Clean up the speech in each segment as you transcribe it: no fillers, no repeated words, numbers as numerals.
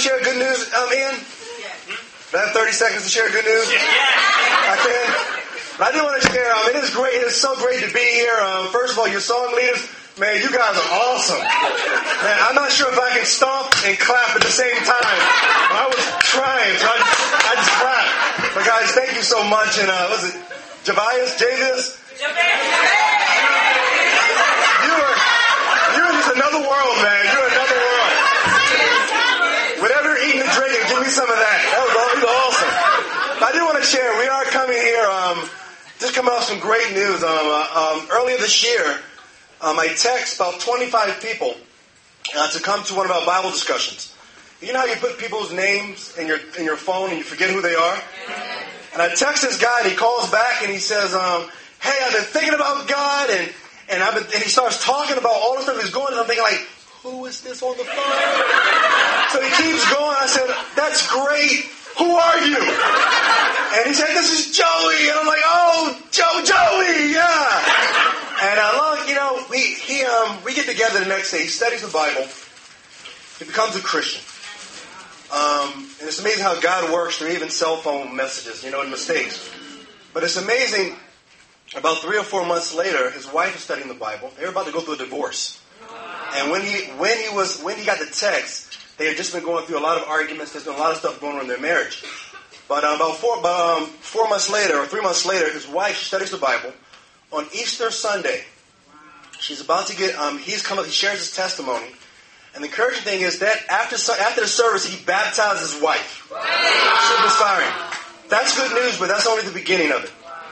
share good news, Ian? Do I have 30 seconds to share good news? I can. But I do want to share, it is great. It is so great to be here. First of all, your song leaders, man, you guys are awesome. Man, I'm not sure if I can stomp and clap at the same time. I was trying, so I just clapped. But guys, thank you so much. And was it Javius? You're just another world, man. You're another world. Whatever you're eating and drinking, give me some of that. That was awesome. But I do want to share, we are coming here, just coming off some great news. Earlier this year, I text about 25 people to come to one of our Bible discussions. You know how you put people's names in your phone and you forget who they are? And I text this guy and he calls back and he says, hey, I've been thinking about God and he starts talking about all the stuff he's going and I'm thinking like, who is this on the phone? So he keeps going. I said, that's great. Who are you? And he said, this is Joey. And I'm like, oh, Joey, yeah. And we get together the next day. He studies the Bible. He becomes a Christian. And it's amazing how God works through even cell phone messages, and mistakes. But it's amazing, about 3 or 4 months later, his wife is studying the Bible. They were about to go through a divorce. And when he got the text, they had just been going through a lot of arguments. There's been a lot of stuff going on in their marriage. But about 4 months later, or 3 months later, his wife studies the Bible. On Easter Sunday, she's about to get, he shares his testimony. And the encouraging thing is that after the service, he baptized his wife. Super inspiring. That's good news, but that's only the beginning of it.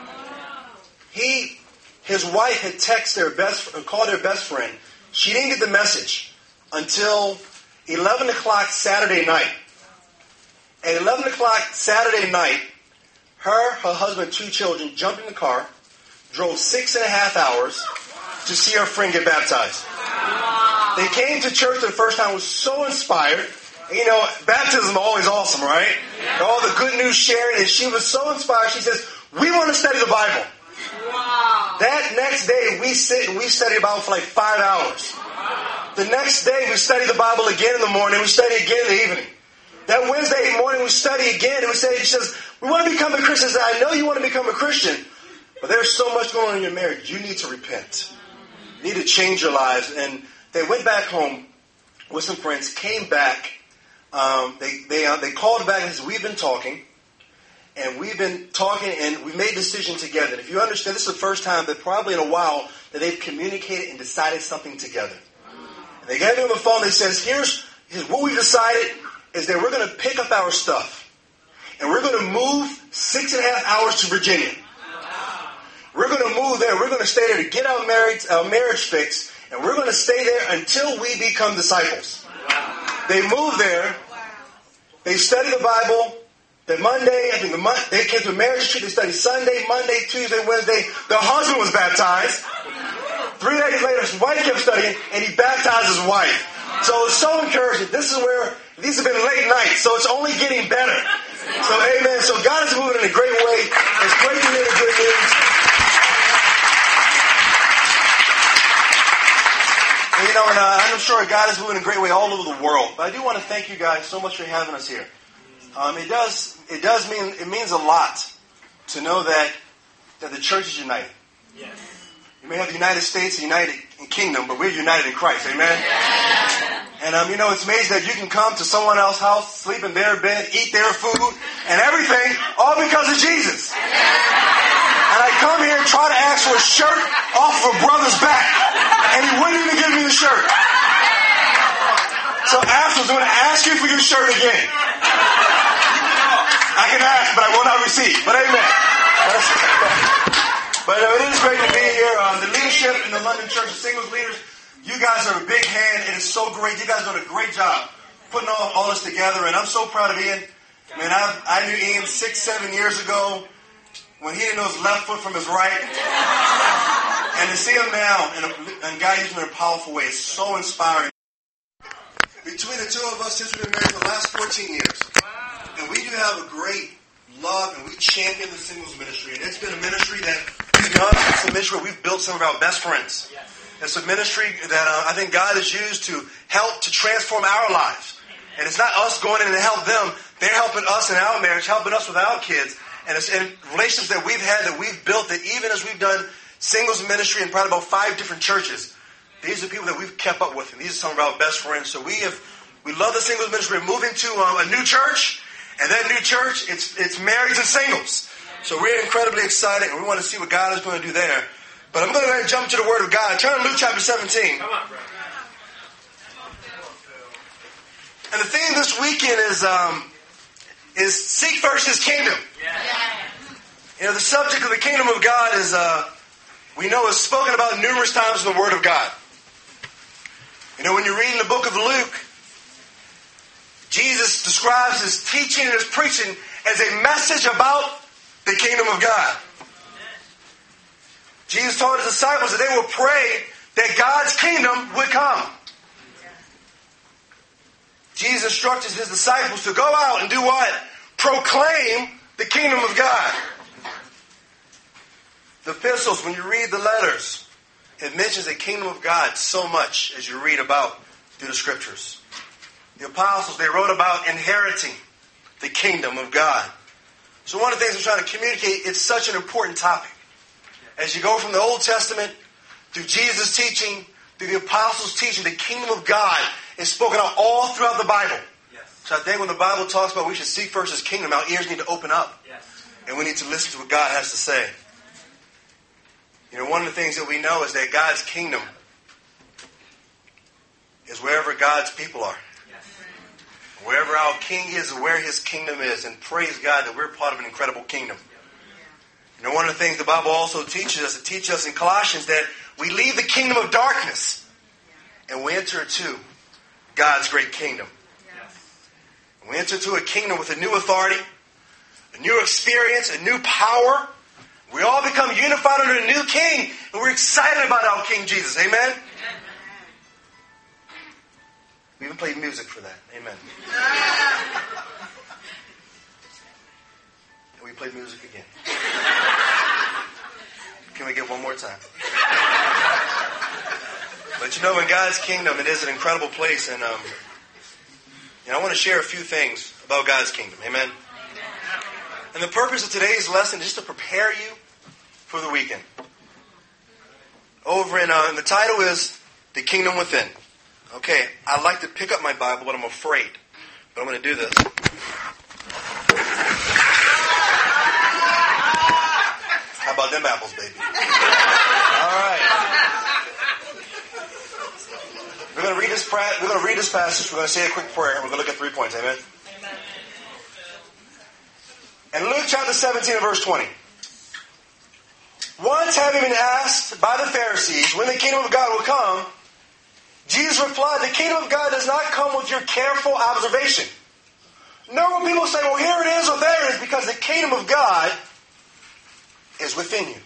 His wife had called her best friend. She didn't get the message until 11 o'clock Saturday night. At 11 o'clock Saturday night, her husband, 2 children jumped in the car, drove 6.5 hours to see her friend get baptized. They came to church for the first time, was so inspired. Baptism is always awesome, right? All the good news sharing, and she was so inspired. She says, we want to study the Bible. Wow. That next day, we sit and we study the Bible for like 5 hours. Wow. The next day, we study the Bible again in the morning. We study again in the evening. That Wednesday morning, we study again. And she says, we want to become a Christian. I know you want to become a Christian, but there's so much going on in your marriage. You need to repent. You need to change your lives. And they went back home with some friends, came back. They called back and said, we've been talking. And we've been talking, and we made a decision together. And if you understand, this is the first time that probably in a while that they've communicated and decided something together. And they got me on the phone. They says, here's what we've decided is that we're going to pick up our stuff. And we're going to move 6.5 hours to Virginia. We're going to move there. We're going to stay there to get our marriage fixed. And we're going to stay there until we become disciples. They moved there. They studied the Bible. That Monday, they came to a marriage retreat. They studied Sunday, Monday, Tuesday, Wednesday. The husband was baptized. 3 days later, his wife kept studying, and he baptized his wife. So it's so encouraging. These have been late nights, so it's only getting better. So amen. So God is moving in a great way. It's great to hear the good news. And I'm sure God is moving in a great way all over the world. But I do want to thank you guys so much for having us here. It means a lot to know that the church is united. Yes. You may have the United States, the United Kingdom, but we're united in Christ. Amen? Yes. And it's amazing that you can come to someone else's house, sleep in their bed, eat their food, and everything, all because of Jesus. And I come here and try to ask for a shirt off of a brother's back, and he wouldn't even give me the shirt. So afterwards, I'm going to ask you for your shirt again. I can ask, but I will not receive. But amen. But it is great to be here. The leadership in the London Church of Singles Leaders, you guys are a big hand. It is so great. You guys are doing a great job putting all this together. And I'm so proud of Ian. Man, I knew Ian 6-7 years ago when he didn't know his left foot from his right. And to see him now and God using him in a powerful way is so inspiring. Between the two of us, since we've been married for the last 14 years, and we do have a great love, and we champion the singles ministry. And it's been a ministry that we've done. It's a ministry where we've built some of our best friends. It's a ministry that I think God has used to help to transform our lives. And it's not us going in to help them. They're helping us in our marriage, helping us with our kids. And it's in relationships that we've had, that we've built, that even as we've done singles ministry in probably about 5 different churches, these are people that we've kept up with. And these are some of our best friends. So we love the singles ministry. We're moving to a new church. And that new church, it's marrieds and singles. So we're incredibly excited. And we want to see what God is going to do there. But I'm going to go ahead and jump to the Word of God. Turn to Luke chapter 17. Come on, bro. And the theme this weekend is seek first His kingdom. You know, the subject of the kingdom of God is, we know, is spoken about numerous times in the Word of God. You know, when you read in the book of Luke, Jesus describes His teaching and His preaching as a message about the kingdom of God. Jesus told His disciples that they would pray that God's kingdom would come. Jesus instructed His disciples to go out and do what? Proclaim the kingdom of God. The epistles, when you read the letters, it mentions the kingdom of God so much as you read about through the scriptures. The apostles, they wrote about inheriting the kingdom of God. So one of the things I'm trying to communicate, it's such an important topic. As you go from the Old Testament through Jesus' teaching, through the apostles' teaching, the kingdom of God is spoken out all throughout the Bible. Yes. So I think when the Bible talks about we should seek first His kingdom, our ears need to open up. Yes. And we need to listen to what God has to say. You know, one of the things that we know is that God's kingdom is wherever God's people are. Yes. Wherever our king is, where His kingdom is. And praise God that we're part of an incredible kingdom. You know, one of the things the Bible also teaches us, it teaches us in Colossians that we leave the kingdom of darkness and we enter into God's great kingdom. And we enter into a kingdom with a new authority, a new experience, a new power. We all become unified under a new king, and we're excited about our King Jesus. Amen? We even played music for that. Amen. And we played music again. Can we get one more time? But you know, in God's kingdom, it is an incredible place. And I want to share a few things about God's kingdom. Amen? And the purpose of today's lesson is just to prepare you for the weekend. Over in the title is The Kingdom Within. Okay, I'd like to pick up my Bible, but I'm afraid. But I'm going to do this. How about them apples, baby? All right. We're going to read this passage. We're going to say a quick prayer. We're going to look at 3 points. Amen? In Luke chapter 17 and verse 20. Once having been asked by the Pharisees when the kingdom of God will come, Jesus replied, the kingdom of God does not come with your careful observation. Nor will people say, well, here it is or there it is, because the kingdom of God is within you.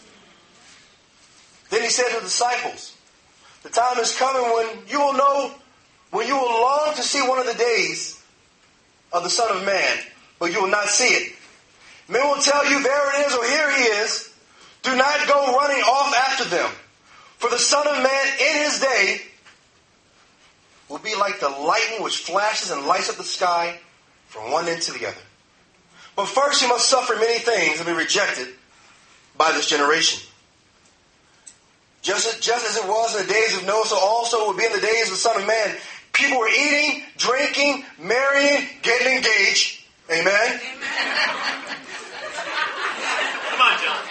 Then He said to the disciples, the time is coming when you will long to see one of the days of the Son of Man, but you will not see it. Men will tell you, there it is, or here He is. Do not go running off after them. For the Son of Man in His day will be like the lightning which flashes and lights up the sky from one end to the other. But first He must suffer many things and be rejected by this generation. Just as it was in the days of Noah, so also it will be in the days of the Son of Man. People were eating, drinking, marrying, getting engaged. Amen? Amen. Come on, John.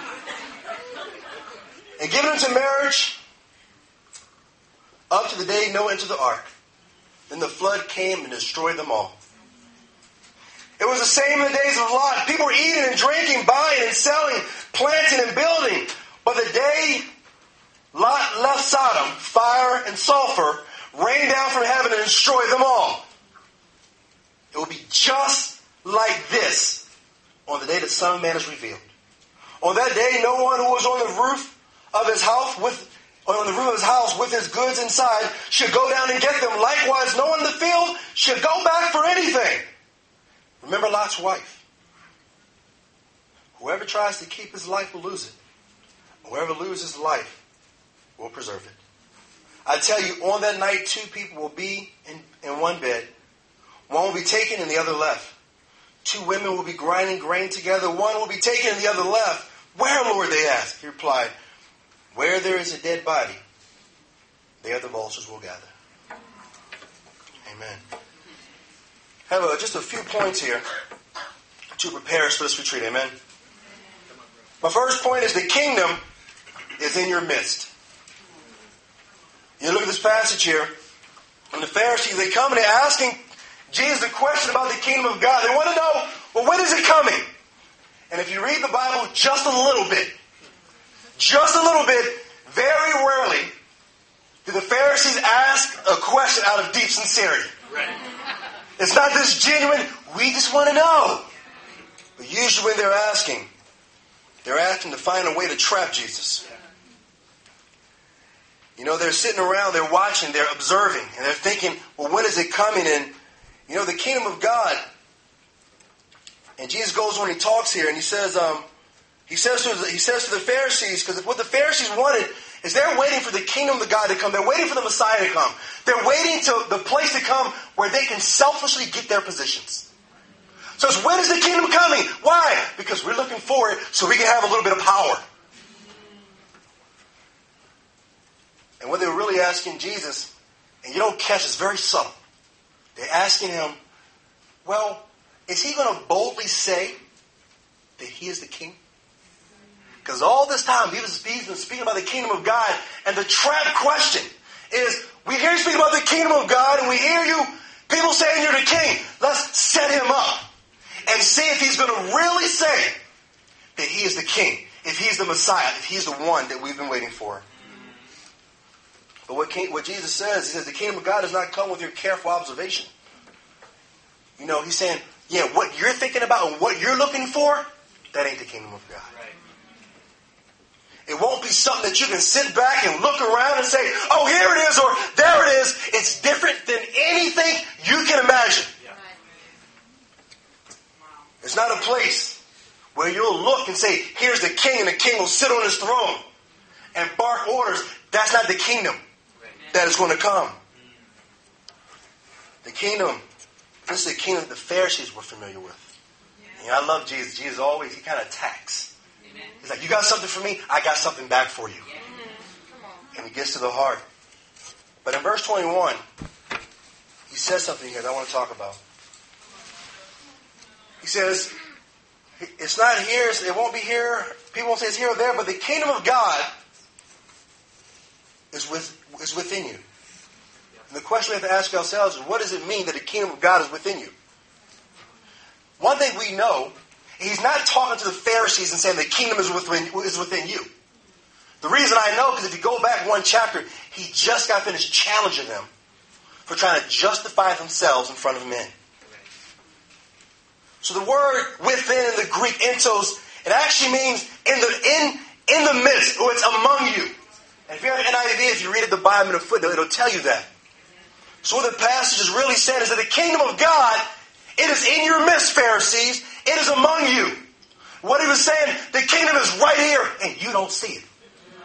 And given into marriage up to the day Noah entered the ark. Then the flood came and destroyed them all. It was the same in the days of Lot. People were eating and drinking, buying and selling, planting and building. But the day Lot left Sodom, fire and sulfur rained down from heaven and destroyed them all. It will be just like this on the day the Son of Man is revealed. On that day, no one who was on the roof of his house with his goods inside should go down and get them. Likewise, no one in the field should go back for anything. Remember Lot's wife. Whoever tries to keep his life will lose it. Whoever loses life will preserve it. I tell you, on that night, 2 people will be in one bed. One will be taken and the other left. 2 women will be grinding grain together. One will be taken and the other left. Where, Lord, they asked. He replied, where there is a dead body, there the vultures will gather. Amen. I have just a few points here to prepare us for this retreat. Amen. My first point is the kingdom is in your midst. You look at this passage here, and the Pharisees, they come and they're asking Jesus a question about the kingdom of God. They want to know, well, when is it coming? And if you read the Bible just a little bit, very rarely do the Pharisees ask a question out of deep sincerity. Right. It's not this genuine, we just want to know. But usually when they're asking to find a way to trap Jesus. You know, they're sitting around, they're watching, they're observing, and they're thinking, well, when is it coming? And, you know, the kingdom of God. And Jesus goes on, he talks here, and he says to the Pharisees, because what the Pharisees wanted is they're waiting for the kingdom of God to come. They're waiting for the Messiah to come. They're waiting to the place to come where they can selfishly get their positions. So it's, when is the kingdom coming? Why? Because we're looking for it so we can have a little bit of power. And what they were really asking Jesus, and you don't catch, it's very subtle. They're asking him, well, is he going to boldly say that he is the king? Because all this time he's been speaking about the kingdom of God. And the trap question is, we hear you speak about the kingdom of God, and we hear you, people saying you're the king. Let's set him up and see if he's going to really say that he is the king, if he's the Messiah, if he's the one that we've been waiting for. But what Jesus says, he says the kingdom of God does not come with your careful observation. You know, he's saying, yeah, what you're thinking about and what you're looking for, that ain't the kingdom of God. Right. It won't be something that you can sit back and look around and say, oh, here it is, or there it is. It's different than anything you can imagine. Yeah. It's not a place where you'll look and say, here's the king, and the king will sit on his throne and bark orders. That's not the kingdom that is going to come. The kingdom, this is the kingdom that the Pharisees were familiar with. And I love Jesus. Jesus always, he kind of attacks. He's like, you got something for me? I got something back for you. And he gets to the heart. But in verse 21, he says something here that I want to talk about. He says, it's not here, it won't be here. People won't say it's here or there, but the kingdom of God is within you. And the question we have to ask ourselves is, what does it mean that the kingdom of God is within you? One thing we know, he's not talking to the Pharisees and saying the kingdom is within you. The reason I know, because if you go back one chapter, he just got finished challenging them for trying to justify themselves in front of men. So the word within in the Greek entos, it actually means in the midst, or it's among you. And if you have an NIV, if you read it the Bible in a footnote, it'll tell you that. So what the passage is really saying is that the kingdom of God, it is in your midst, Pharisees. It is among you. What he was saying, the kingdom is right here, and you don't see it.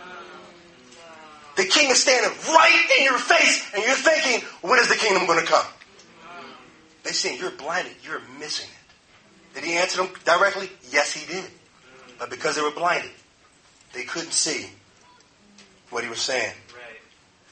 The king is standing right in your face, and you're thinking, when is the kingdom going to come? They're saying, you're blinded. You're missing it. Did he answer them directly? Yes, he did. But because they were blinded, they couldn't see what he was saying. Right.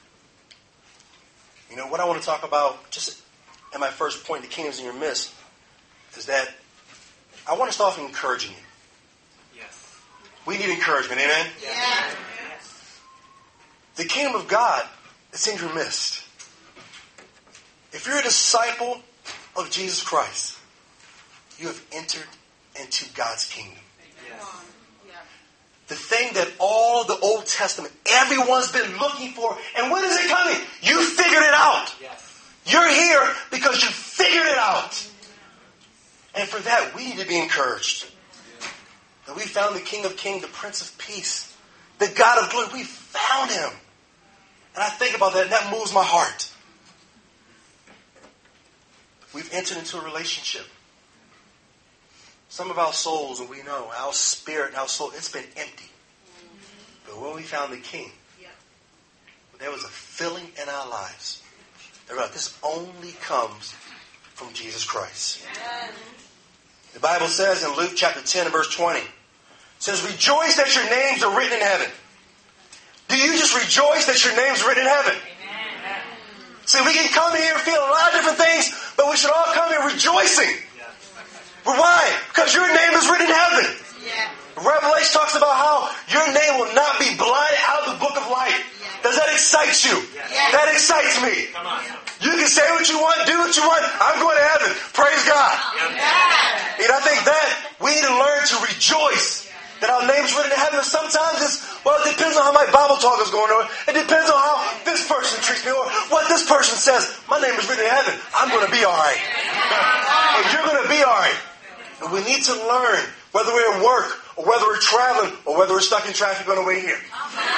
You know, what I want to talk about, just in my first point, the kingdom's in your midst, is that I want to start off encouraging you. Yes. We need encouragement, amen? Yes. The kingdom of God is in your midst. If you're a disciple of Jesus Christ, you have entered into God's kingdom. Yes. The thing that all the Old Testament, everyone's been looking for. And when is it coming? You figured it out. Yes. You're here because you figured it out. And for that, we need to be encouraged. That we found the King of Kings, the Prince of Peace, the God of glory. We found him. And I think about that, and that moves my heart. We've entered into a relationship. Some of our souls, and we know, our spirit and our soul, it's been empty. But when we found the King, there was a filling in our lives. This only comes from Jesus Christ. The Bible says in Luke chapter 10 and verse 20, it says, rejoice that your names are written in heaven. Do you just rejoice that your name's written in heaven? Amen. See, we can come here feeling a lot of different things, but we should all come here rejoicing. But why? Because your name is written in heaven. Yeah. Revelation talks about how your name will not be blotted out of the book of life. Does that excite you? Yes. That excites me. Come on. You can say what you want, do what you want. I'm going to heaven. Praise God. Yes. And I think that we need to learn to rejoice that our name's written in heaven. Sometimes it depends on how my Bible talk is going on. It depends on how this person treats me or what this person says. My name is written in heaven. I'm going to be all right. And you're going to be all right. And we need to learn, whether we're at work or whether we're traveling or whether we're stuck in traffic on the way here.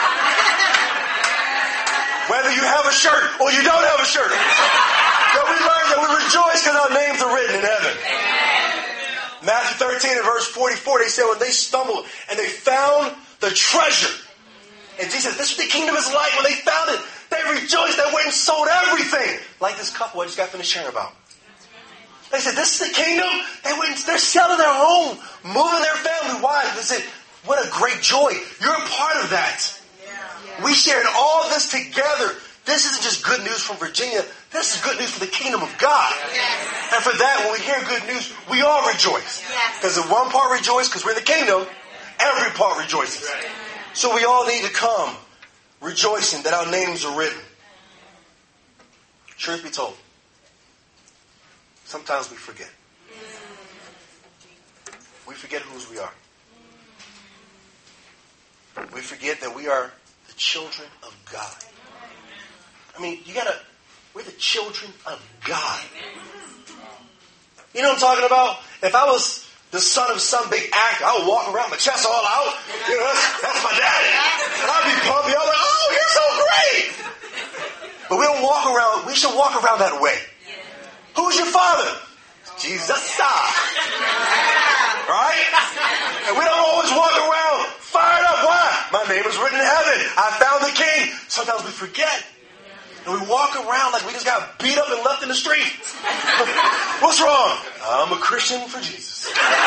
Whether you have a shirt or you don't have a shirt. That we learn that we rejoice because our names are written in heaven. Matthew 13 and verse 44, they say when they stumbled and they found the treasure. And Jesus said, this is what the kingdom is like. When they found it, they rejoiced. They went and sold everything. Like this couple I just got finished sharing about. They said, this is the kingdom. They're selling their home, moving their family. Why? They said, what a great joy. You're a part of that. We shared all this together. This isn't just good news from Virginia. This is good news for the kingdom of God. Yes. And for that, when we hear good news, we all rejoice. Because if one part rejoices, because we're in the kingdom, every part rejoices. Right. So we all need to come rejoicing that our names are written. Truth be told, sometimes we forget. We forget whose we are. We forget that we are the children of God. I mean, we're the children of God. You know what I'm talking about? If I was the son of some big actor, I would walk around, my chest all out. You know, that's my daddy. And I'd be pumpy. I'm like, oh, you're so great. But we don't walk around, we should walk around that way. Who's your father? Jesus. Right? And we don't always walk around fired up. Why? My name is written in heaven. I found the king. Sometimes we forget. And we walk around like we just got beat up and left in the street. What's wrong? I'm a Christian for Jesus.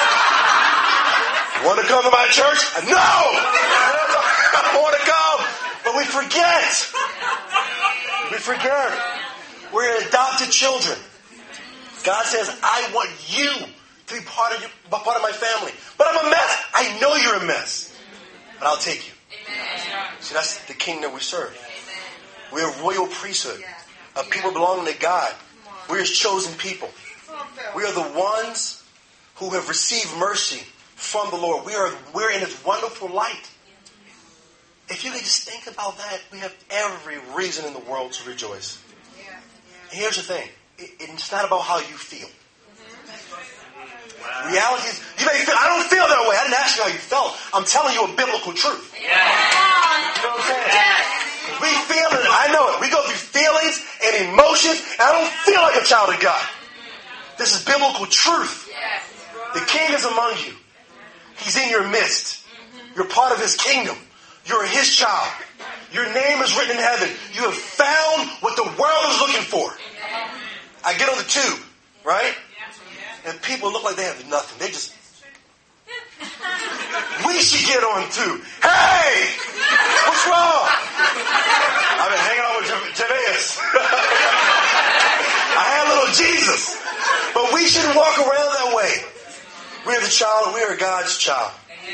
Want to come to my church? No! I don't want to come. But we forget. We forget. We're adopted children. God says, I want you to be part of my family. But I'm a mess. I know you're a mess. But I'll take you. See, that's the kingdom we serve. We're a royal priesthood. A people belonging to God. We're His chosen people. We are the ones who have received mercy from the Lord. We're in His wonderful light. If you could just think about that, we have every reason in the world to rejoice. And here's the thing. It's not about how you feel. Reality is, you may feel, I don't feel that way. I didn't ask you how you felt. I'm telling you a biblical truth. You know what I'm saying? We feel it. I know it. We go through feelings and emotions, and I don't feel like a child of God. This is biblical truth. The King is among you. He's in your midst. You're part of His kingdom. You're His child. Your name is written in heaven. You have found what the world is looking for. I get on the tube, right? And people look like they have nothing. They just... We should get on too. Hey! What's wrong? I've been hanging out with Javeus. I had a little Jesus. But we shouldn't walk around that way. We're the child. We are God's child.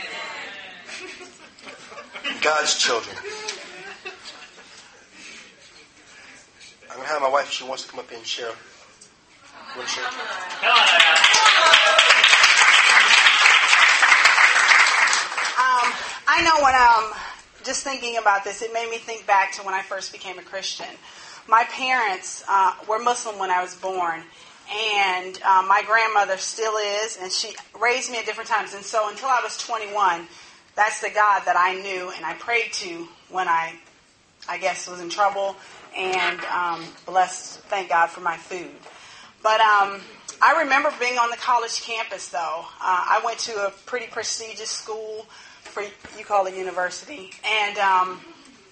God's children. I'm going to have my wife, if she wants to come up here and share. Want to share? I know when I'm just thinking about this, it made me think back to when I first became a Christian. My parents were Muslim when I was born, and my grandmother still is, and she raised me at different times. And so until I was 21, that's the God that I knew and I prayed to when I guess, was in trouble, and blessed, thank God for my food. But I remember being on the college campus, though. I went to a pretty prestigious school, you call it university, and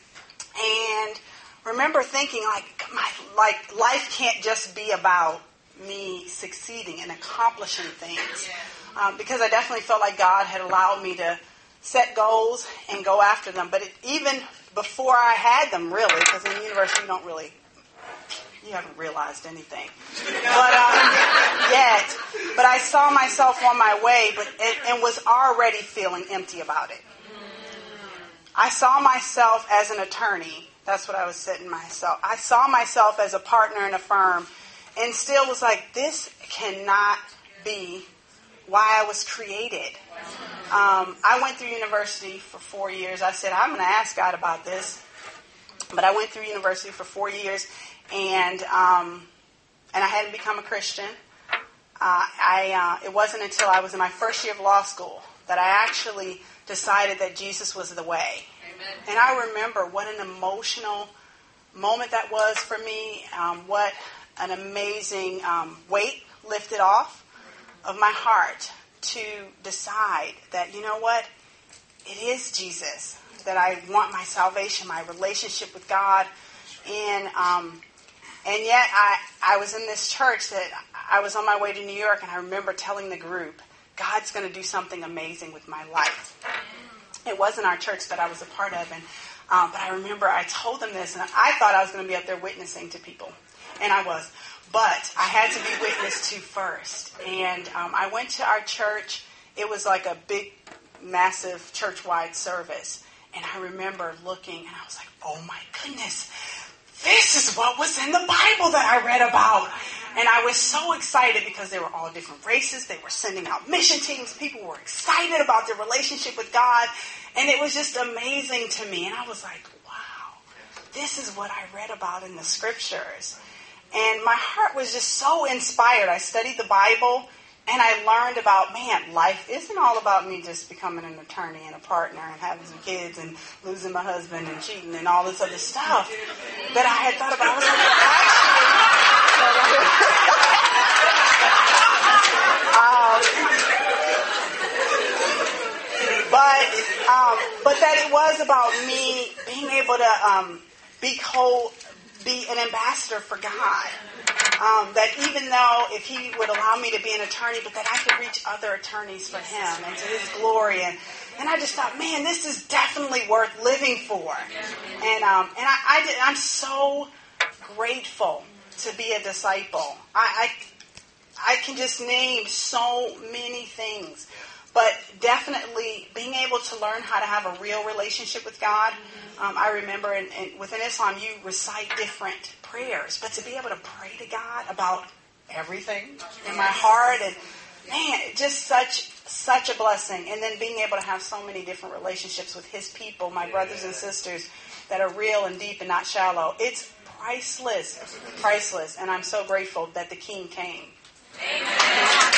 remember thinking like life can't just be about me succeeding and accomplishing things. Because I definitely felt like God had allowed me to set goals and go after them. But even before I had them, really, because in university you haven't realized anything. But yet, but I saw myself on my way, and was already feeling empty about it. I saw myself as an attorney. That's what I was setting myself. I saw myself as a partner in a firm, and still was like, this cannot be why I was created. I went through university for 4 years. I said, I'm going to ask God about this. But I went through university for 4 years, and I hadn't become a Christian. It wasn't until I was in my first year of law school that I actually decided that Jesus was the way. Amen. And I remember what an emotional moment that was for me, what an amazing weight lifted off of my heart to decide that, you know what, it is Jesus, that I want my salvation, my relationship with God. And yet I was in this church that I was on my way to New York, and I remember telling the group, God's going to do something amazing with my life. It wasn't our church that I was a part of, but I remember I told them this, and I thought I was going to be up there witnessing to people, and I was. But I had to be witnessed to first. And I went to our church. It was like a big, massive church-wide service. And I remember looking, and I was like, oh my goodness, this is what was in the Bible that I read about. And I was so excited because they were all different races. They were sending out mission teams. People were excited about their relationship with God. And it was just amazing to me. And I was like, wow, this is what I read about in the scriptures. And my heart was just so inspired. I studied the Bible, and I learned about, man, life isn't all about me just becoming an attorney and a partner and having some kids and losing my husband and cheating and all this other stuff that I had thought about. I was like, but that it was about me being able to be an ambassador for God. That even though if He would allow me to be an attorney, but that I could reach other attorneys for Him and to His glory. And I just thought, man, this is definitely worth living for. And I'm so grateful to be a disciple. I can just name so many things. But definitely being able to learn how to have a real relationship with God. I remember within Islam, you recite different prayers. But to be able to pray to God about everything in my heart, and man, just such a blessing. And then being able to have so many different relationships with His people, my brothers and sisters, that are real and deep and not shallow. It's priceless. Priceless. And I'm so grateful that the King came. Amen.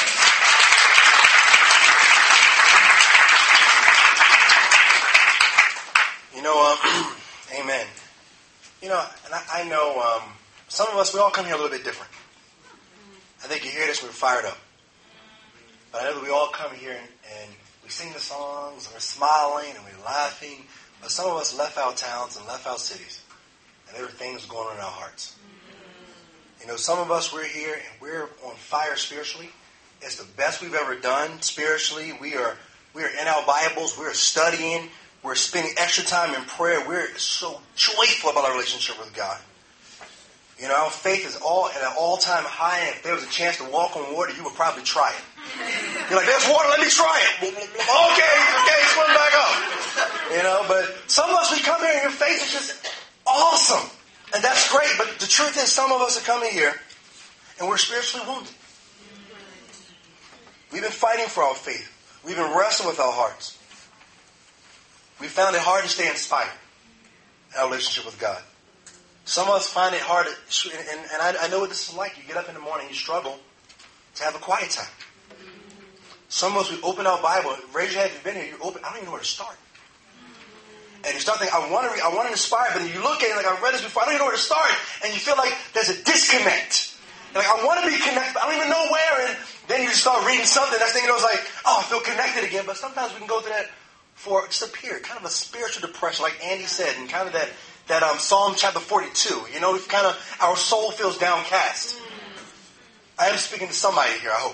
You know, amen. You know, and I know some of us, we all come here a little bit different. I think you hear this, we're fired up. But I know that we all come here and we sing the songs, and we're smiling, and we're laughing. But some of us left our towns and left our cities, and there were things going on in our hearts. You know, some of us, we're here, and we're on fire spiritually. It's the best we've ever done spiritually. We are in our Bibles. We're studying. We're spending extra time in prayer. We're so joyful about our relationship with God. You know, our faith is at an all-time high. And if there was a chance to walk on water, you would probably try it. You're like, there's water, let me try it. Okay, swim back up. You know, but some of us, we come here and your faith is just awesome. And that's great. But the truth is, some of us are coming here and we're spiritually wounded. We've been fighting for our faith. We've been wrestling with our hearts. We found it hard to stay inspired in our relationship with God. Some of us find it hard, and I know what this is like. You get up in the morning, you struggle to have a quiet time. Some of us, we open our Bible. Raise your hand if you've been here. You open. I don't even know where to start. And you start thinking, I want to inspire, but then you look at it like, I've read this before. I don't even know where to start. And you feel like there's a disconnect. You're like, I want to be connected, but I don't even know where. And then you start reading something. Next thing you know, it's like, oh, I feel connected again. But sometimes we can go through that for just a period, kind of a spiritual depression, like Andy said, and kind of that Psalm chapter 42. You know, it's kind of, our soul feels downcast. I am speaking to somebody here, I hope.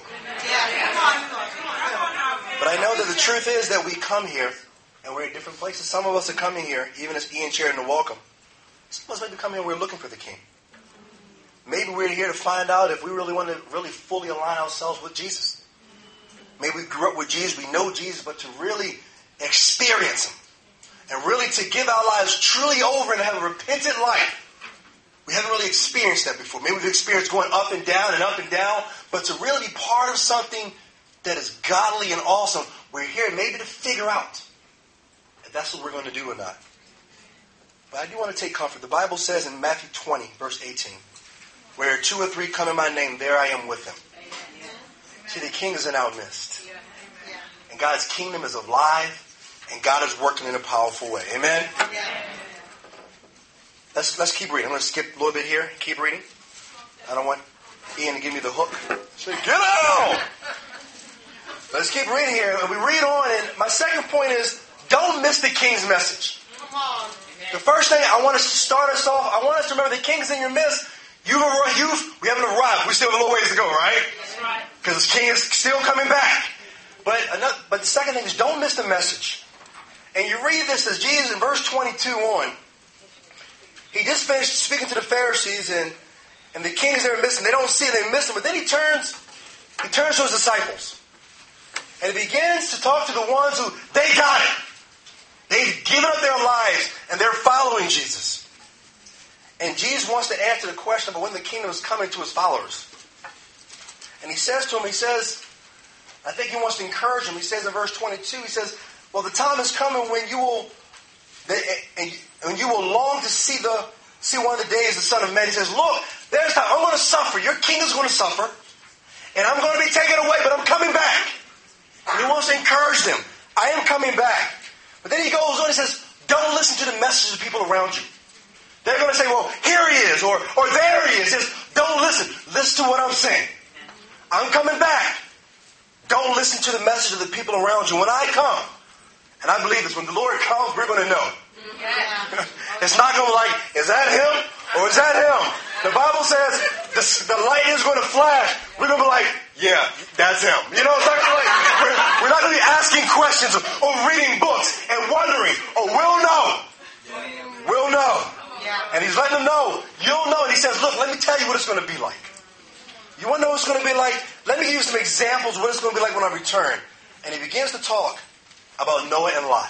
But I know that the truth is that we come here, and we're in different places. Some of us are coming here, even as Ian shared in the welcome. Some of us maybe come here and we're looking for the King. Maybe we're here to find out if we really want to really fully align ourselves with Jesus. Maybe we grew up with Jesus, we know Jesus, but to really experience Him and really to give our lives truly over and have a repentant life. We haven't really experienced that before. Maybe we've experienced going up and down, but to really be part of something that is godly and awesome, we're here maybe to figure out if that's what we're going to do or not. But I do want to take comfort. The Bible says in Matthew 20, verse 18, where 2 or 3 come in my name, there I am with them. See, the King is in our midst. And God's kingdom is alive, and God is working in a powerful way. Amen? Let's keep reading. I'm going to skip a little bit here. Keep reading. I don't want Ian to give me the hook. Say, get out! Let's keep reading here. And we read on, and my second point is, don't miss the King's message. The first thing I want us to start us off, I want us to remember the King's in your midst. We haven't arrived. We still have a little ways to go, right? Because the King is still coming back. But the second thing is, don't miss the message. And you read this as Jesus in verse 22 on. He just finished speaking to the Pharisees, and the King's there missing. They don't see it, they miss him. But then he turns to his disciples. And he begins to talk to the ones who, they got it. They've given up their lives, and they're following Jesus. And Jesus wants to answer the question about when the kingdom is coming to his followers. And he says to them, I think he wants to encourage them. He says in verse 22, he says, well, the time is coming when you will long to see one of the days of the Son of Man. He says, look, there's time. I'm going to suffer. Your kingdom's going to suffer. And I'm going to be taken away, but I'm coming back. And he wants to encourage them. I am coming back. But then he goes on and says, don't listen to the messages of people around you. They're going to say, well, here he is, or there he is. He says, don't listen. Listen to what I'm saying. I'm coming back. Don't listen to the message of the people around you. When I come, and I believe this, when the Lord comes, we're going to know. It's not going to be like, is that him? Or is that him? The Bible says the light is going to flash. We're going to be like, yeah, that's him. You know, it's not gonna be like, we're not going to be asking questions or reading books and wondering. Oh, we'll know. We'll know. And he's letting them know. You'll know. And he says, look, let me tell you what it's going to be like. You want to know what it's going to be like? Let me give you some examples of what it's going to be like when I return. And he begins to talk about Noah and Lot.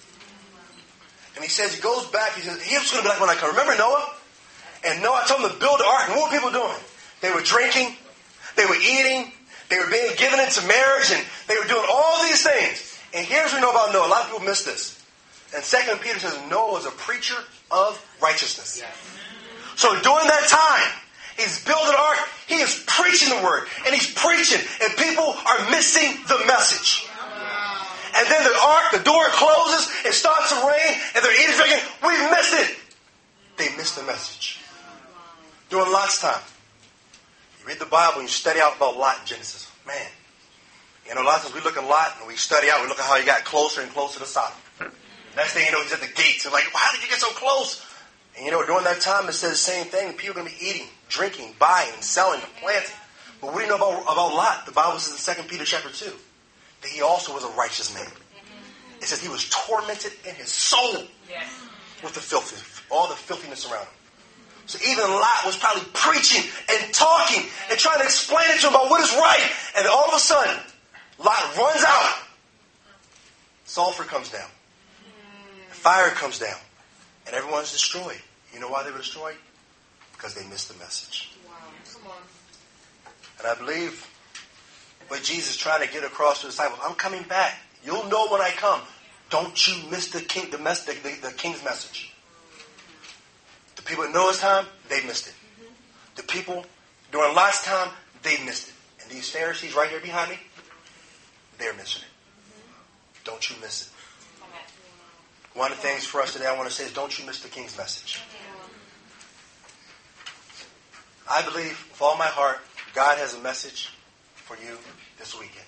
And he says, he goes back, he says, here's going to be like when I come. Remember Noah? And Noah, I told him to build the ark. And what were people doing? They were drinking. They were eating. They were being given into marriage. And they were doing all these things. And here's what we know about Noah. A lot of people miss this. And 2 Peter says Noah was a preacher of righteousness. Yes. So during that time, he's building an ark. He is preaching the word. And he's preaching. And people are missing the message. And then the ark, the door closes. It starts to rain. And they're eating, drinking. We've missed it. They missed the message. During Lot's time. You read the Bible and you study out about Lot in Genesis. Man. You know, a lot of times we look at Lot and we study out. We look at how he got closer and closer to Sodom. Next thing you know, he's at the gates. And like, well, how did you get so close? And you know, during that time, it says the same thing. People are going to be eating, drinking, buying, and selling, and planting. But what do you know about Lot? The Bible says in 2 Peter chapter 2 that he also was a righteous man. It says he was tormented in his soul with the filthy, all the filthiness around him. So even Lot was probably preaching and talking and trying to explain it to him about what is right. And then all of a sudden, Lot runs out. Sulfur comes down. Fire comes down. And everyone's destroyed. You know why they were destroyed? Because they missed the message. Wow. Come on. And I believe what Jesus is trying to get across to the disciples, I'm coming back. You'll know when I come. Don't you miss the King's message. The people at Noah's time, they missed it. The people during Lot's time, they missed it. And these Pharisees right here behind me, they're missing it. Don't you miss it. One of the things for us today I want to say is don't you miss the King's message. I believe with all my heart God has a message for you this weekend.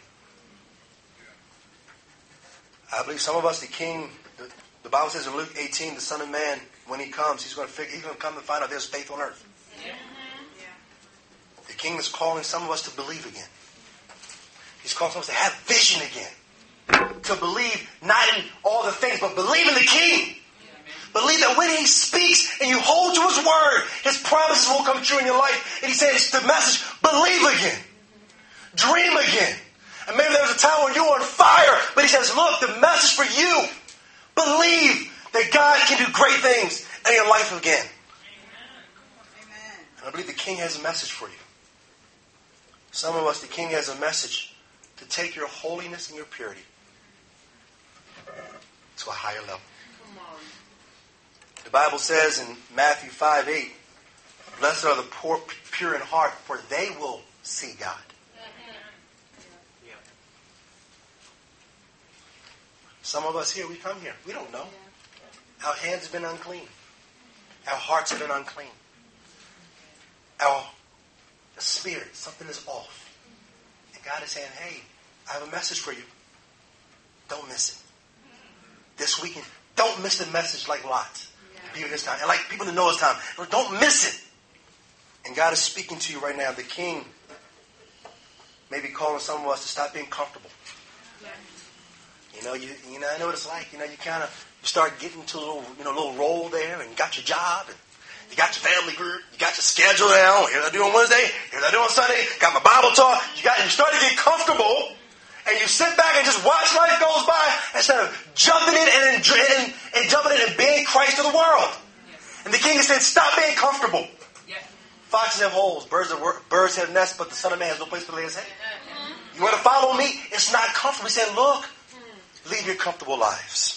I believe some of us, the King, the Bible says in Luke 18, the Son of Man, when he comes, he's going to come and find out there's faith on earth. King is calling some of us to believe again. He's calling some of us to have vision again. To believe not in all the things, but believe in the King. Believe that when He speaks and you hold to His word, His promises will come true in your life. And He says the message, believe again. Dream again. And maybe there was a time when you were on fire, but He says, look, the message for you, believe that God can do great things in your life again. Amen. And I believe the King has a message for you. Some of us, the King has a message to take your holiness and your purity to a higher level. The Bible says in Matthew 5:8, blessed are the poor, pure in heart, for they will see God. Some of us here, we come here, we don't know. Our hands have been unclean. Our hearts have been unclean. Our spirit, something is off. And God is saying, hey, I have a message for you. Don't miss it. This weekend, don't miss the message like Lot. People this time. And like people that know His time. Don't miss it. And God is speaking to you right now. The King may be calling some of us to stop being comfortable. You know, I know what it's like. You know, you start getting to a little role there, and you got your job, and you got your family group, you got your schedule down. Here's what I do on Wednesday, here's what I do on Sunday, got my Bible talk. You start to get comfortable, and you sit back and just watch life goes by instead of jumping in and being Christ to the world. And the King said, stop being comfortable. Foxes have holes, birds have nests, but the Son of Man has no place to lay His head. You want to follow me? It's not comfortable. He said, look, leave your comfortable lives.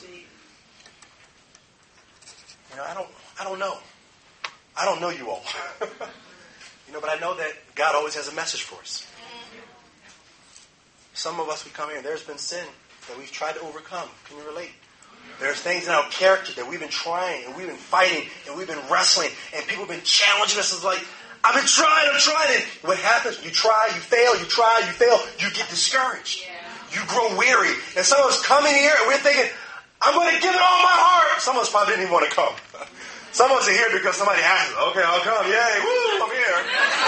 You know, I don't know. I don't know you all. But I know that God always has a message for us. Some of us, we come here and there's been sin that we've tried to overcome. Can you relate? There's things in our character that we've been trying and we've been fighting and we've been wrestling and people have been challenging us. It's like, I've been trying. And what happens? You try, you fail, you try, you fail. You get discouraged. You grow weary. And some of us come in here and we're thinking, I'm going to give it all my heart. Some of us probably didn't even want to come. Some of us are here because somebody asked us, okay, I'll come. Yay, woo, I'm here.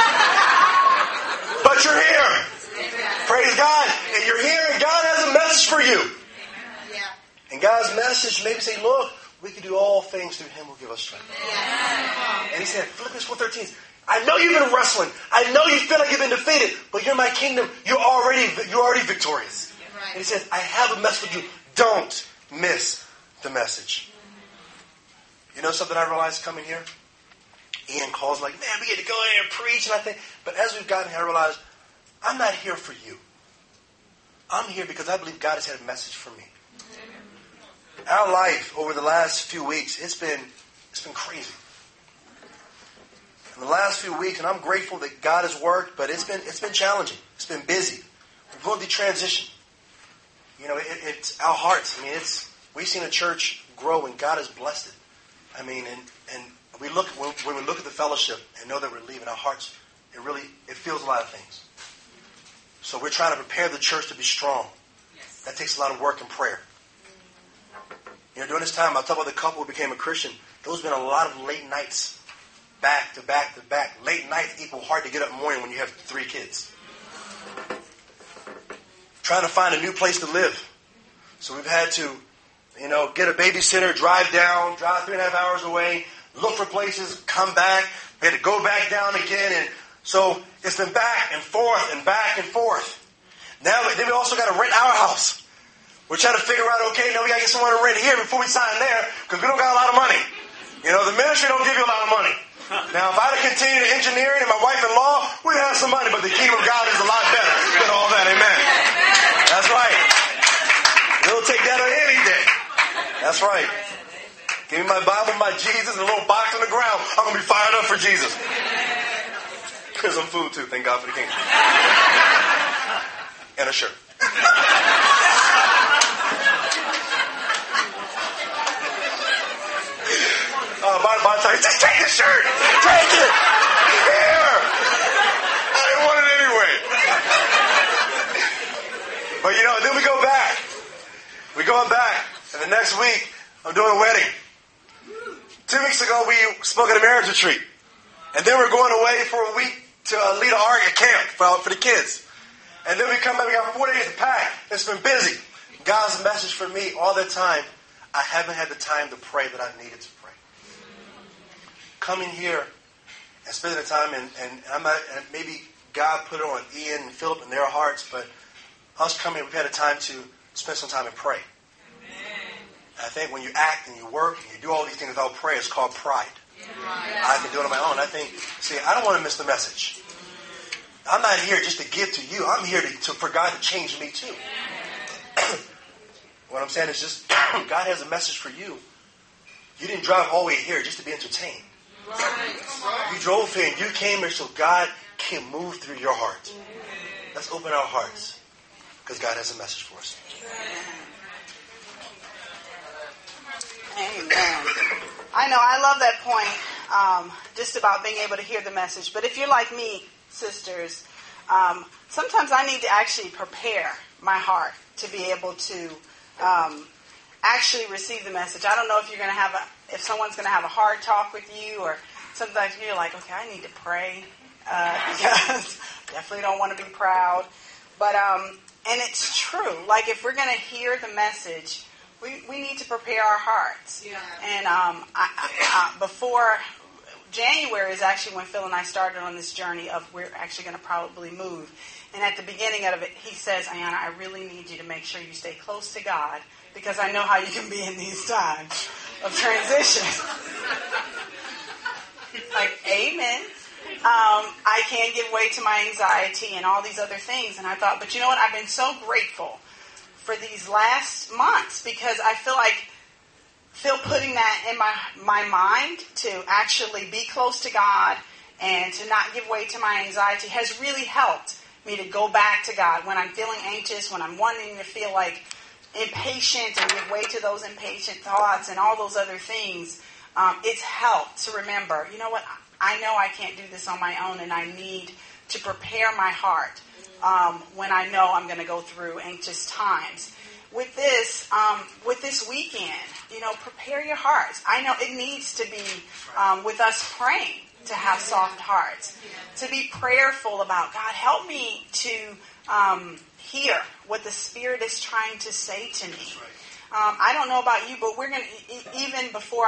But you're here. Praise God. And you're here and God has a message for you. And God's message maybe say, look, we can do all things through Him who give us strength. And He said, Philippians 4:13, I know you've been wrestling. I know you feel like you've been defeated, but you're my kingdom. You're already victorious. And He says, I have a message for you. Don't miss the message. You know something I realized coming here? Ian calls like, man, we get to go in here and preach. And I think, but as we've gotten here, I realized I'm not here for you. I'm here because I believe God has had a message for me. Our life over the last few weeks, it's been crazy. In the last few weeks, and I'm grateful that God has worked, but it's been challenging. It's been busy. We're going through transition. You know, it's our hearts. I mean, we've seen a church grow, and God has blessed it. I mean, and we look when we look at the fellowship and know that we're leaving, our hearts, it feels a lot of things. So we're trying to prepare the church to be strong. That takes a lot of work and prayer. You know, during this time, I'll talk about the couple who became a Christian. There's been a lot of late nights, back to back to back. Late nights equal hard to get up in the morning when you have 3 kids. Trying to find a new place to live. So we've had to, get a babysitter, drive 3.5 hours away, look for places, come back. We had to go back down again. And so it's been back and forth and back and forth. Then we also got to rent our house. We're trying to figure out, okay, now we got to get someone to rent here before we sign there because we don't got a lot of money. The ministry don't give you a lot of money. Now, if I'd have continued engineering and my wife-in-law, we'd have some money, but the kingdom of God is a lot better than all that, amen. That's right. We'll take that any day. That's right. Give me my Bible, my Jesus, and a little box on the ground. I'm going to be fired up for Jesus. There's some food, too. Thank God for the kingdom. And a shirt. By the time, just take the shirt. Take it. Here. I didn't want it anyway. But then we go back. We're going back. And the next week, I'm doing a wedding. 2 weeks ago, we spoke at a marriage retreat. And then we're going away for a week to lead a camp for the kids. And then we come back, we got 4 days to pack. It's been busy. God's message for me all the time, I haven't had the time to pray that I needed to pray. Coming here and spending the time, and maybe God put it on Ian and Philip in their hearts, but us coming, we've had a time to spend some time and pray. And I think when you act and you work and you do all these things without prayer, it's called pride. I can do it on my own. I don't want to miss the message. I'm not here just to give to you. I'm here for God to change me too. What I'm saying is just, God has a message for you. You didn't drive all the way here just to be entertained. You drove here and you came here so God can move through your heart. Let's open our hearts because God has a message for us. Amen. I know, I love that point, just about being able to hear the message. But if you're like me, sisters, sometimes I need to actually prepare my heart to be able to actually receive the message. I don't know if you're going to if someone's going to have a hard talk with you, or sometimes you're like, okay, I need to pray because definitely don't want to be proud. But and it's true. Like if we're going to hear the message, we need to prepare our hearts. Yeah. And before January is actually when Phil and I started on this journey of we're actually going to probably move. And at the beginning of it, he says, Ayanna, I really need you to make sure you stay close to God because I know how you can be in these times of transition. Like, amen. I can't give way to my anxiety and all these other things. And I thought, but you know what? I've been so grateful for these last months because I feel like Phil putting that in my mind to actually be close to God and to not give way to my anxiety has really helped me to go back to God when I'm feeling anxious, when I'm wanting to feel like impatient and give way to those impatient thoughts and all those other things. It's helped to remember, you know what, I know I can't do this on my own and I need to prepare my heart when I know I'm going to go through anxious times. With this weekend, prepare your hearts. I know it needs to be with us praying to have soft hearts, to be prayerful about, God, help me to hear what the Spirit is trying to say to me. I don't know about you, but we're going to, even before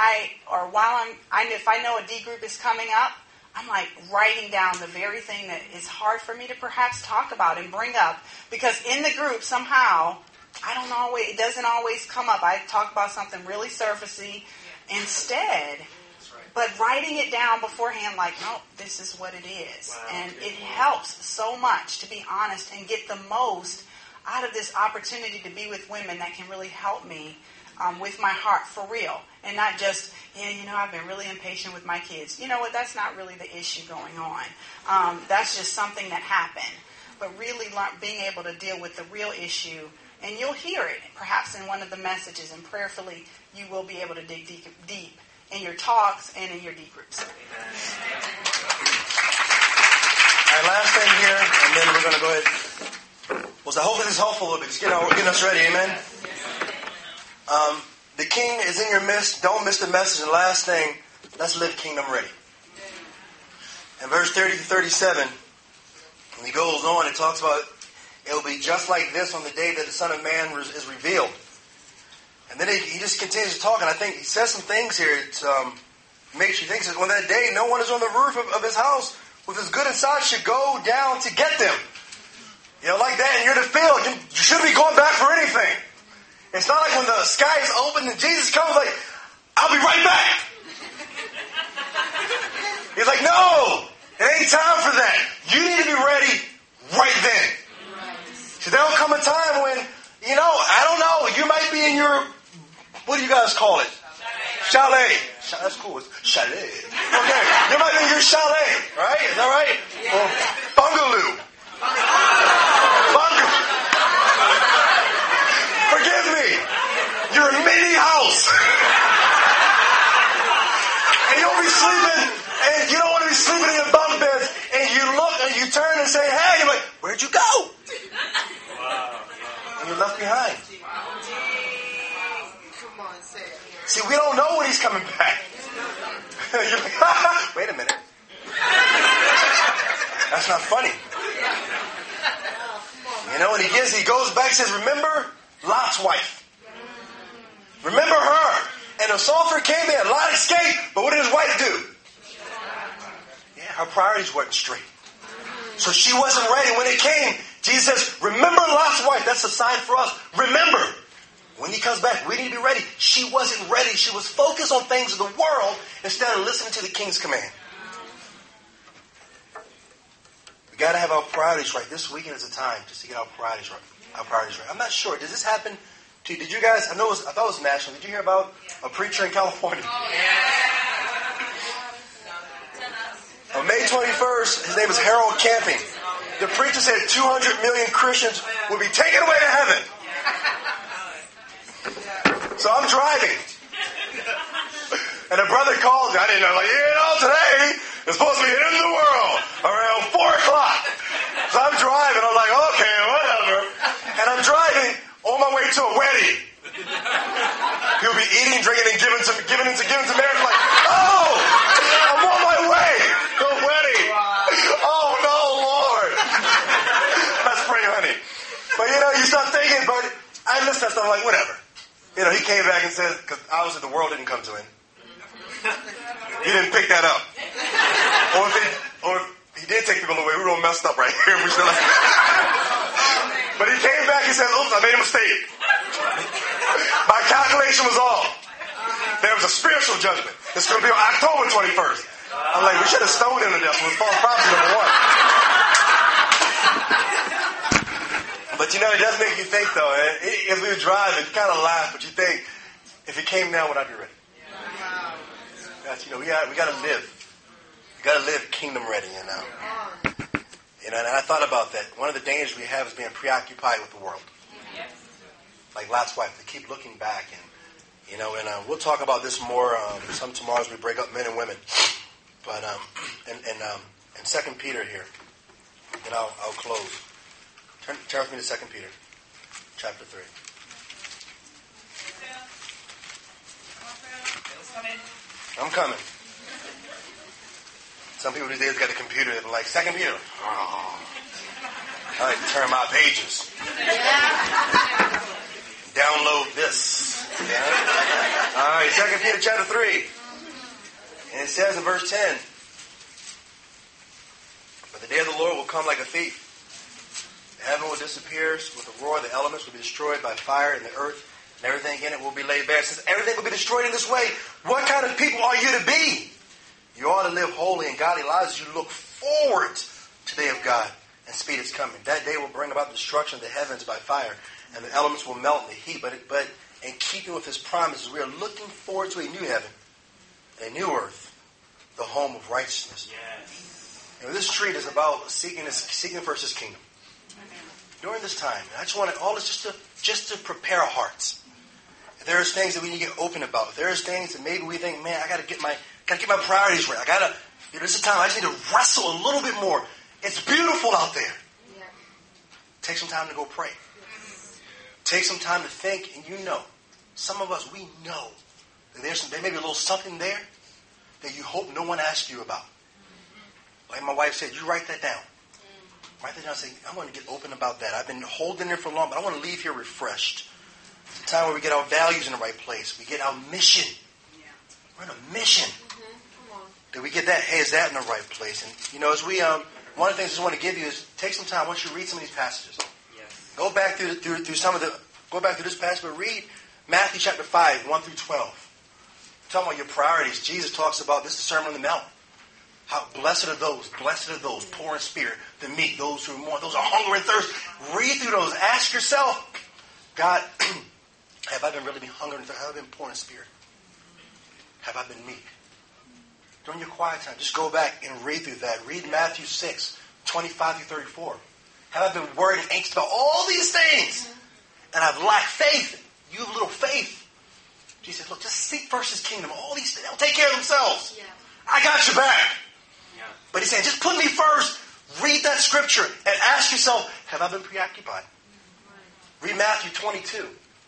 if I know a D group is coming up, I'm like writing down the very thing that is hard for me to perhaps talk about and bring up, because in the group somehow, it doesn't always come up. I talk about something really surfacey instead. But writing it down beforehand, like, no, this is what it is. Wow. And it helps so much to be honest and get the most out of this opportunity to be with women that can really help me with my heart for real. And not just, I've been really impatient with my kids. You know what? That's not really the issue going on. That's just something that happened. But really being able to deal with the real issue. And you'll hear it perhaps in one of the messages. And prayerfully, you will be able to dig deep in your talks and in your D groups. All right, last thing here, and then we're going to go ahead. Well, so I hope this is helpful a little bit. Just getting us ready, amen? The King is in your midst. Don't miss the message. And last thing, let's live kingdom ready. In verse 30 to 37, when he goes on, it talks about it will be just like this on the day that the Son of Man is revealed. And then he just continues to talk, and I think he says some things here that makes you think that on that day, no one is on the roof of his house with his good inside should go down to get them. Like that, and you're in the field. You shouldn't be going back for anything. It's not like when the sky is open and Jesus comes, like, I'll be right back. He's like, no, it ain't time for that. You need to be ready right then. So there'll come a time when, I don't know, you might be in your, what do you guys call it? Chalet. That's cool. It's chalet. Okay. You might be in your chalet, right? Is that right? Yeah. Or bungalow. Forgive me. Your mini house. And you'll be sleeping, and you don't want to be sleeping in your bunk beds, and you look and you turn and say, hey, you're like, where'd you go? And you're left behind. See, we don't know when he's coming back. You're like, wait a minute. That's not funny. You know, and he goes back and says, remember Lot's wife. Remember her. And the sulfur came in. Lot escaped. But what did his wife do? Yeah, her priorities weren't straight. So she wasn't ready. When it came, Jesus says, remember Lot's wife. That's a sign for us. Remember. When he comes back, we need to be ready. She wasn't ready. She was focused on things of the world instead of listening to the king's command. We got to have our priorities right. This weekend is a time just to get our priorities right. I'm not sure. Does this happen to you? Did you guys, I thought it was national. Did you hear about a preacher in California? On May 21st, his name is Harold Camping. The preacher said 200 million Christians will be taken away to heaven. So I'm driving. And a brother called me. I didn't know. Like, today is supposed to be the end of the world around 4 o'clock. So I'm driving. I'm like, okay, whatever. And I'm driving on my way to a wedding. He'll be eating, drinking, and giving to marriage. Like, oh, I'm on my way to a wedding. Oh, no, Lord. That's pretty funny. But, you start thinking, but I listen to stuff like, whatever. He came back and said, because obviously the world didn't come to him. He didn't pick that up. Or if he did take people away, we were all messed up right here. But he came back and said, oops, I made a mistake. My calculation was off. There was a spiritual judgment. It's going to be on October 21st. I'm like, we should have stoned him to death. It was false prophecy number 1. But it does make you think, though. As we were driving, you kind of laugh, but you think, if it came now, would I be ready? That's, we got to live. We got to live kingdom ready, And I thought about that. One of the dangers we have is being preoccupied with the world. Like Lot's wife, they keep looking back, and we'll talk about this more some tomorrow as we break up men and women. But in 2 Peter here, and I'll close. Turn with me to 2 Peter, chapter 3. I'm coming. Some people these days got a computer that are like, 2 Peter. Oh. I like to turn my pages. Download this. Yeah. All right, 2 Peter chapter 3. And it says in verse 10, but the day of the Lord will come like a thief. The heaven will disappear with a roar. The elements will be destroyed by fire, and the earth and everything in it will be laid bare. Since everything will be destroyed in this way, what kind of people are you to be? You ought to live holy and godly lives as you look forward to the day of God and speed its coming. That day will bring about the destruction of the heavens by fire, and the elements will melt in the heat. But in keeping with His promises, we are looking forward to a new heaven and a new earth, the home of righteousness. Yes. And this street is about seeking first His kingdom. During this time, I just want all this just to prepare our hearts. If there's things that we need to get open about. If there's things that maybe we think, man, I got to get my priorities right. This is time I just need to wrestle a little bit more. It's beautiful out there. Yeah. Take some time to go pray. Yes. Take some time to think, and some of us, we know that there may be a little something there that you hope no one asks you about. Like my wife said, you write that down. Write that down and say, I want to get open about that. I've been holding it for long, but I want to leave here refreshed. It's a time where we get our values in the right place. We get our mission. Yeah. We're in a mission. Did we get that? Hey, is that in the right place? And, as we, one of the things I just want to give you is take some time. Once you read some of these passages, yes. Go back through this passage, but read Matthew chapter 5, 1 through 12. Talking about your priorities. Jesus talks about this is the Sermon on the Mount. How blessed are those poor in spirit, the meek, those who mourn, those who are hungry and thirst. Read through those. Ask yourself, God, have I been really hungry and thirsty? Have I been poor in spirit? Have I been meek? During your quiet time, just go back and read through that. Read Matthew 6, 25 through 34. Have I been worried and anxious about all these things? And I've lacked faith. You have little faith. Jesus said, look, just seek first His kingdom. All these things, they'll take care of themselves. Yeah. I got your back. Yeah. But He's saying, just put me first. Read that scripture and ask yourself, have I been preoccupied? Read Matthew 22,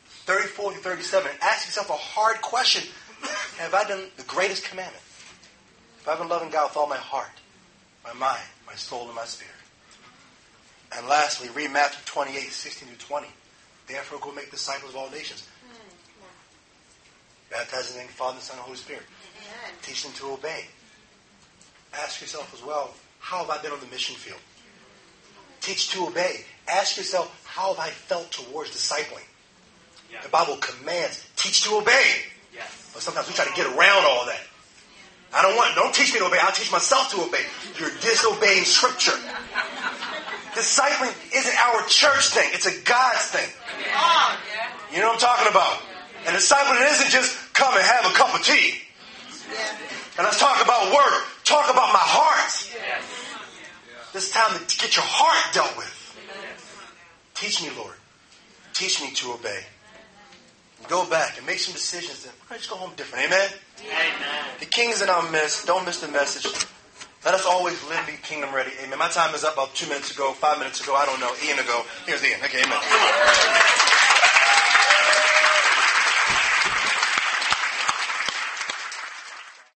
34 through 37. And ask yourself a hard question. Have I done the greatest commandment? Have I been loving God with all my heart, my mind, my my soul, and my spirit. And lastly, read Matthew 28, 16 to 20. Therefore, go make disciples of all nations. Baptizing in the Father, the Son, and the Holy Spirit. Teach them to obey. Ask yourself as well, how have I been on the mission field? Teach to obey. Ask yourself, how have I felt towards discipling? The Bible commands, teach to obey. But sometimes we try to get around all that. Don't teach me to obey. I'll teach myself to obey. You're disobeying Scripture. Discipling isn't our church thing. It's a God's thing. You know what I'm talking about? And discipling isn't just come and have a cup of tea. And let's talk about work. Talk about my heart. This is time to get your heart dealt with. Teach me, Lord. Teach me to obey. Go back and make some decisions. We're going to just go home different. Amen? Amen. The King is in our midst. Don't miss the message. Let us always live the kingdom ready. Amen. My time is up about 2 minutes ago, 5 minutes ago. I don't know. Ian ago. Here's Ian. Okay, amen.